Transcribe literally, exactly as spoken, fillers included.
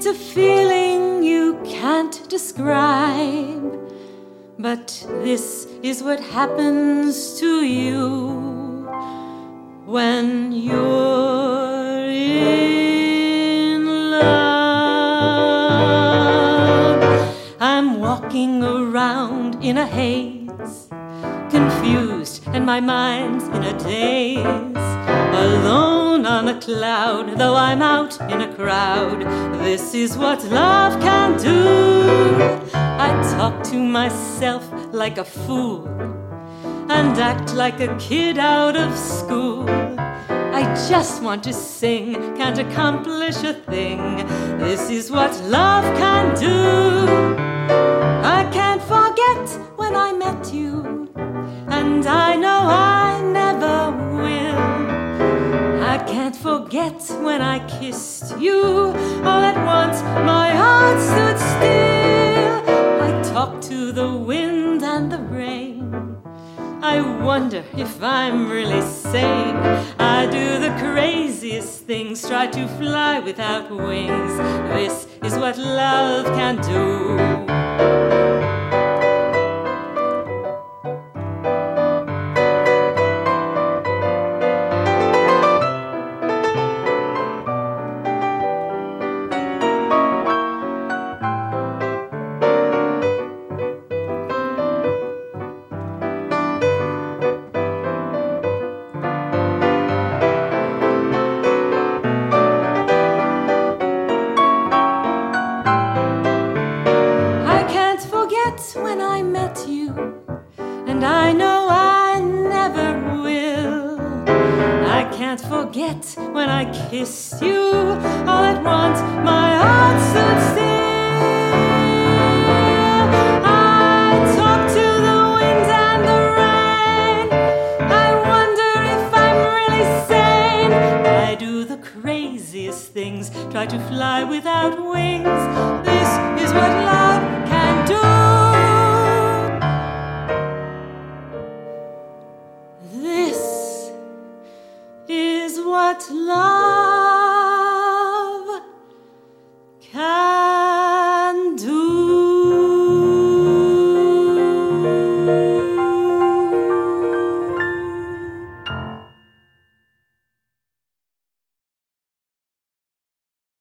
a feeling you can't describe, but this is what happens to you when you're in love. I'm walking around in a haze, confused and my mind's in a daze, alone on a cloud, though I'm out in a crowd. This is what love can do. I talk to myself like a fool and act like a kid out of school. I just want to sing, can't accomplish a thing. This is what love can do. I can't forget when I met you, and I know I never will. I can't forget when I kissed you. All at once my heart stood still. I talk to the wind and the rain. I wonder if I'm really sane. I do the craziest things, try to fly without wings. This is what love can do. When I met you, and I know I never will. I can't forget when I kissed you. All at once my heart stood still. I talk to the wind and the rain. I wonder if I'm really sane. I do the craziest things, try to fly without wings. This is what love can do. This is what love can